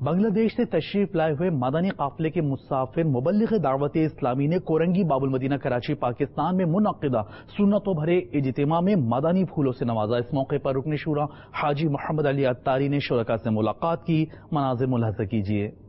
बांग्लादेश से तशरीफ लाए हुए मदनी काफिले के मुसाफिर मुबल्लिग दावत इस्लामी ने कोरंगी बाबुल मदीना कराची पाकिस्तान में मुनक्किदा सुन्नतों भरे इज्तिमा में मदनी फूलों से नवाजा। इस मौके पर रुकन शूरा हाजी मोहम्मद अली अत्तारी ने शुरका से मुलाकात की। मनाज़िर मुलाहिज़ा कीजिए।